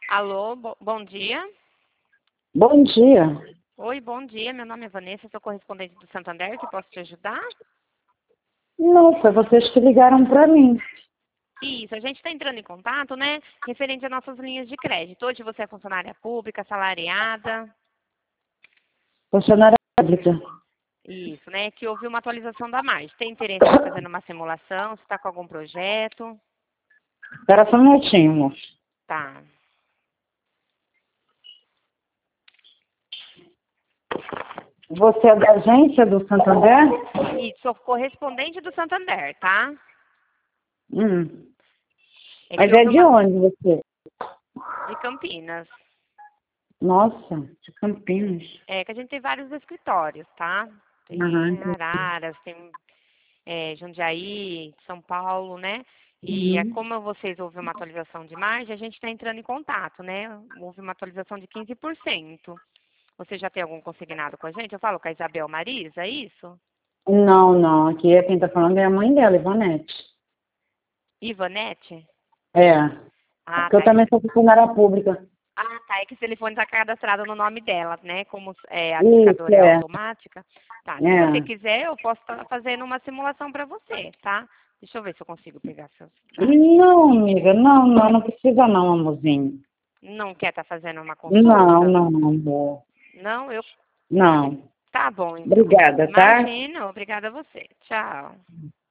Alô, bom dia. Bom dia. Oi, bom dia. Meu nome é Vanessa, sou correspondente do Santander, que posso te ajudar? Não, foi vocês que ligaram para mim. Isso, a gente está entrando em contato, né, referente às nossas linhas de crédito. Hoje você é funcionária pública, assalariada. Funcionária pública. Isso, né, que houve uma atualização da margem. Tem interesse em fazer uma simulação? Você está com algum projeto? Espera só um minutinho, moço. Tá. Você é da agência do Santander? Isso, sou correspondente do Santander, tá? Hum. É que Mas é houve de uma onde você? de Campinas. Nossa, de Campinas. É que a gente tem vários escritórios, tá? Tem Aham. Araras, tem Jundiaí, São Paulo, né? E Uhum. como vocês houve uma atualização de margem, a gente está entrando em contato, né? Houve uma atualização de 15%. Você já tem algum consignado com a gente? Eu falo com a Isabel Marisa, é isso? Não, não. Aqui quem está falando é a mãe dela, Ivonete. Ivanete? É. Ah, Porque eu tá. também sou funcionária pública. É que esse telefone está cadastrado no nome dela, né? Como a Isso, indicadora é é. automática. Tá, se você É. quiser, eu posso estar fazendo uma simulação para você, tá? Deixa eu ver se eu consigo pegar seus dados. Não, amiga, não precisa não, amorzinho. Não quer estar fazendo uma Não, consulta? não, amor. Não, eu. Não. Tá bom, então. Obrigada, tá? Imagina, obrigada a você. Tchau.